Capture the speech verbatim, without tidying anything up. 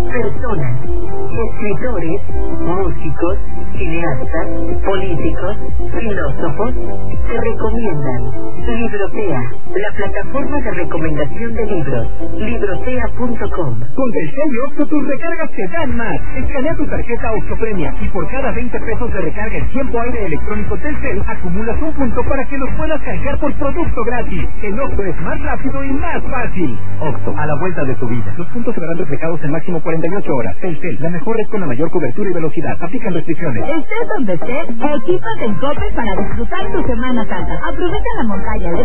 personas, escritores, músicos, cineastas, políticos, filósofos, te recomiendan Librotea, la plataforma de recomendación de libros, librotea punto com. Con Telcel y Oxxo tus recargas te dan más. Escanea tu tarjeta Oxxo Premia y por cada veinte pesos de recarga en tiempo aire electrónico Telcel acumulas un punto para que los puedas canjear por producto gratis. En Oxxo es más rápido y más fácil. Oxxo, a la vuelta de tu vida. Los puntos se verán reflejados en máximo cuarenta y ocho horas. Telcel, la mejor red con la mayor cobertura y velocidad. Aplican restricciones. Estés donde estés, equípate en Coppel para disfrutar tu Semana Santa. Aprovecha la montaña